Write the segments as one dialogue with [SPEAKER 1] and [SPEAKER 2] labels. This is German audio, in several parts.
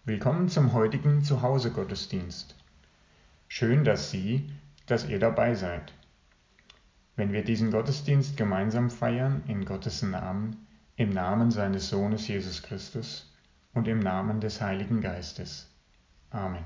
[SPEAKER 1] Willkommen zum heutigen Zuhause-Gottesdienst. Schön, dass ihr dabei seid. Wenn wir diesen Gottesdienst gemeinsam feiern, in Gottes Namen, im Namen seines Sohnes Jesus Christus und im Namen des Heiligen Geistes. Amen.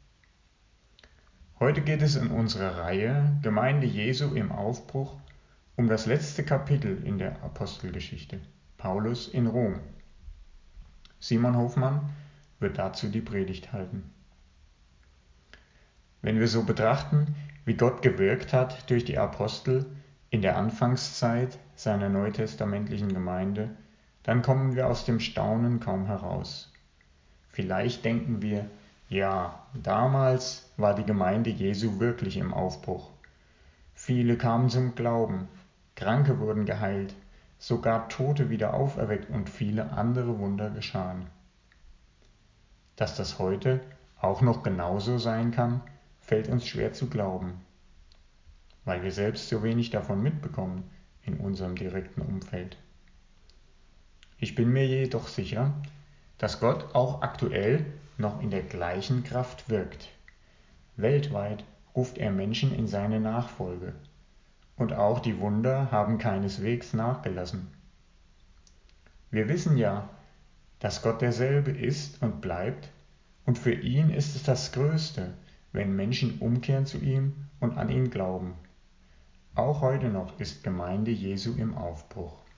[SPEAKER 1] Heute geht es in unserer Reihe Gemeinde Jesu im Aufbruch um das letzte Kapitel in der Apostelgeschichte, Paulus in Rom. Simon Hofmann wird dazu die Predigt halten. Wenn wir so betrachten, wie Gott gewirkt hat durch die Apostel in der Anfangszeit seiner neutestamentlichen Gemeinde, dann kommen wir aus dem Staunen kaum heraus. Vielleicht denken wir, ja, damals war die Gemeinde Jesu wirklich im Aufbruch. Viele kamen zum Glauben, Kranke wurden geheilt, sogar Tote wieder auferweckt und viele andere Wunder geschahen. Dass das heute auch noch genauso sein kann, fällt uns schwer zu glauben, weil wir selbst so wenig davon mitbekommen in unserem direkten Umfeld. Ich bin mir jedoch sicher, dass Gott auch aktuell noch in der gleichen Kraft wirkt. Weltweit ruft er Menschen in seine Nachfolge. Und auch die Wunder haben keineswegs nachgelassen. Wir wissen ja, dass Gott derselbe ist und bleibt, und für ihn ist es das Größte, wenn Menschen umkehren zu ihm und an ihn glauben. Auch heute noch ist Gemeinde Jesu im Aufbruch.